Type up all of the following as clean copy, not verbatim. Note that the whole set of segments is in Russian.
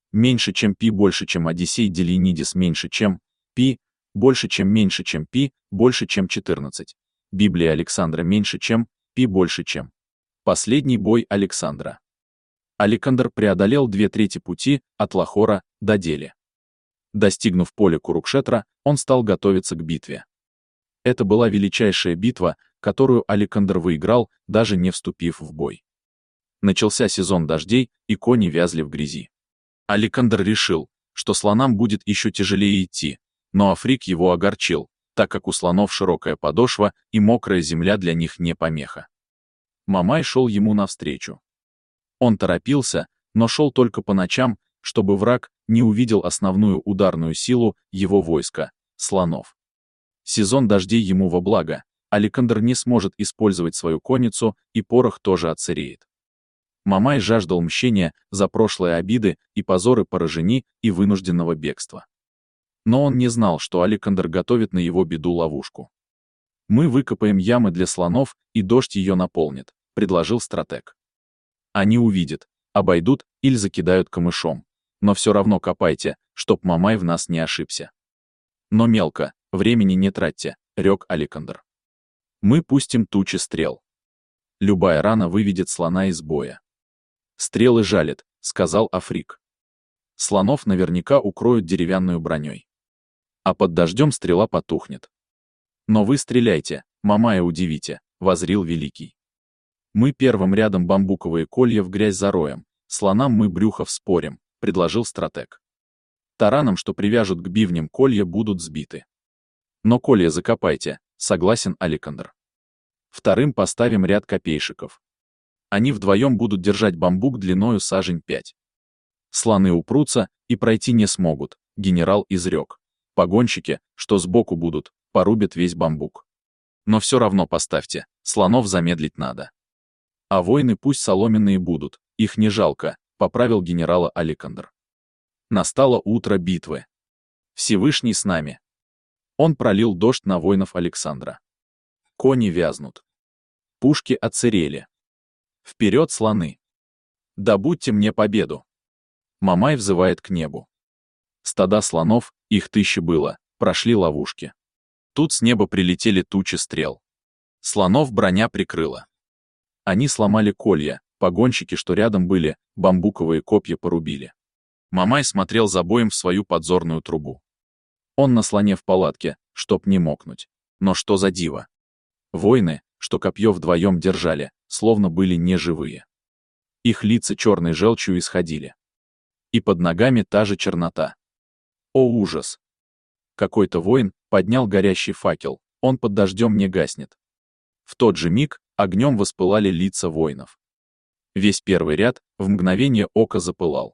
меньше чем π больше чем Одиссей Делинидис меньше чем π больше чем π больше чем 14. Библия Александра меньше чем π больше чем. Последний бой Александра. Александр преодолел 2/3 пути от Лахора до Дели. Достигнув поля Курукшетра, он стал готовиться к битве. Это была величайшая битва, которую Александр выиграл, даже не вступив в бой. Начался сезон дождей, и кони вязли в грязи. Александр решил, что слонам будет еще тяжелее идти, но Африк его огорчил, так как у слонов широкая подошва и мокрая земля для них не помеха. Мамай шел ему навстречу. Он торопился, но шел только по ночам, чтобы враг не увидел основную ударную силу его войска — слонов. Сезон дождей ему во благо, Александр не сможет использовать свою конницу, и порох тоже отсыреет. Мамай жаждал мщения за прошлые обиды и позоры поражений и вынужденного бегства. Но он не знал, что Александр готовит на его беду ловушку. «Мы выкопаем ямы для слонов, и дождь ее наполнит», — предложил стратег. «Они увидят, обойдут или закидают камышом. Но все равно копайте, чтоб Мамай в нас не ошибся». «Но мелко, времени не тратьте», — рёк Александр. «Мы пустим тучи стрел. Любая рана выведет слона из боя». «Стрелы жалят», — сказал Африк. «Слонов наверняка укроют деревянную броней. А под дождем стрела потухнет». «Но вы стреляйте, Мамая удивите», — возрил Великий. «Мы первым рядом бамбуковые колья в грязь зароем, слонам мы брюхо вспорим», — предложил стратег. «Тараном, что привяжут к бивням колья, будут сбиты». «Но колья закопайте», — согласен Александр. «Вторым поставим ряд копейщиков. Они вдвоем будут держать бамбук длиною сажень 5. Слоны упрутся и пройти не смогут», — генерал изрек. «Погонщики, что сбоку будут, порубят весь бамбук. Но все равно поставьте, слонов замедлить надо. А воины пусть соломенные будут, их не жалко», — поправил генерала Александр. Настало утро битвы. Всевышний с нами. Он пролил дождь на воинов Александра. Кони вязнут. Пушки отсырели. Вперед, слоны! Добудьте мне победу! Мамай взывает к небу. Стада слонов, их 1000 было, прошли ловушки. Тут с неба прилетели тучи стрел. Слонов броня прикрыла. Они сломали колья, погонщики, что рядом были, бамбуковые копья порубили. Мамай смотрел за боем в свою подзорную трубу. Он на слоне в палатке, чтоб не мокнуть. Но что за диво? Воины, что копье вдвоем держали, словно были неживые. Их лица черной желчью исходили. И под ногами та же чернота. О ужас! Какой-то воин поднял горящий факел, он под дождем не гаснет. В тот же миг огнем воспылали лица воинов. Весь первый ряд в мгновение ока запылал.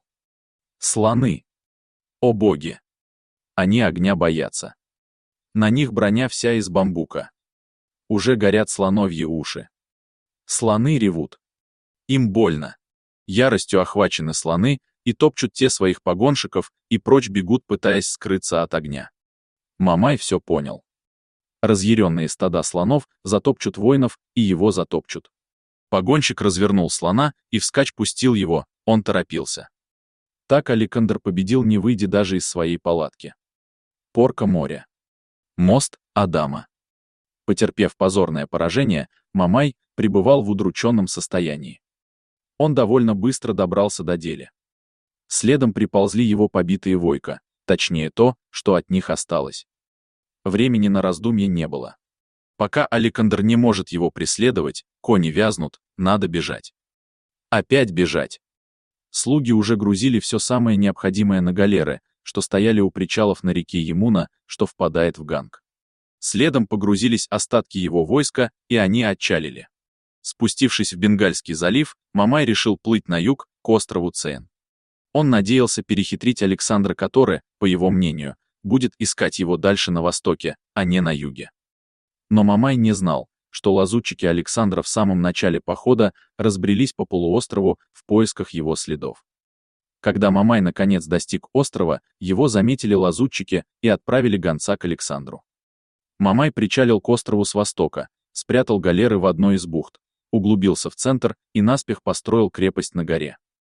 Слоны! О боги! Они огня боятся. На них броня вся из бамбука. Уже горят слоновьи уши. Слоны ревут. Им больно. Яростью охвачены слоны и топчут те своих погонщиков и прочь бегут, пытаясь скрыться от огня. Мамай все понял. Разъяренные стада слонов затопчут воинов и его затопчут. Погонщик развернул слона и вскачь пустил его, он торопился. Так Александр победил, не выйдя даже из своей палатки. Порка моря. Мост Адама. Потерпев позорное поражение, Мамай пребывал в удрученном состоянии. Он довольно быстро добрался до Дели. Следом приползли его побитые войска, точнее то, что от них осталось. Времени на раздумье не было. Пока Александр не может его преследовать, кони вязнут, надо бежать. Опять бежать. Слуги уже грузили все самое необходимое на галеры, что стояли у причалов на реке Емуна, что впадает в Ганг. Следом погрузились остатки его войска, и они отчалили. Спустившись в Бенгальский залив, Мамай решил плыть на юг, к острову Цейн. Он надеялся перехитрить Александра, который, по его мнению, будет искать его дальше на востоке, а не на юге. Но Мамай не знал, что лазутчики Александра в самом начале похода разбрелись по полуострову в поисках его следов. Когда Мамай наконец достиг острова, его заметили лазутчики и отправили гонца к Александру. Мамай причалил к острову с востока, спрятал галеры в одной из бухт, углубился в центр и наспех построил крепость на горе.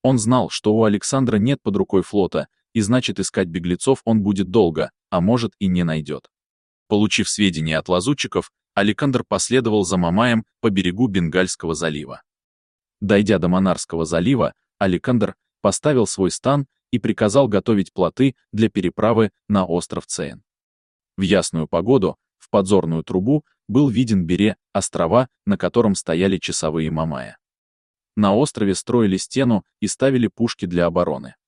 Он знал, что у Александра нет под рукой флота, и значит искать беглецов он будет долго, а может и не найдет. Получив сведения от лазутчиков, Александр последовал за Мамаем по берегу Бенгальского залива. Дойдя до Монарского залива, Александр поставил свой стан и приказал готовить плоты для переправы на остров Цейн. В ясную погоду в подзорную трубу был виден Бере, острова, на котором стояли часовые Мамая. На острове строили стену и ставили пушки для обороны.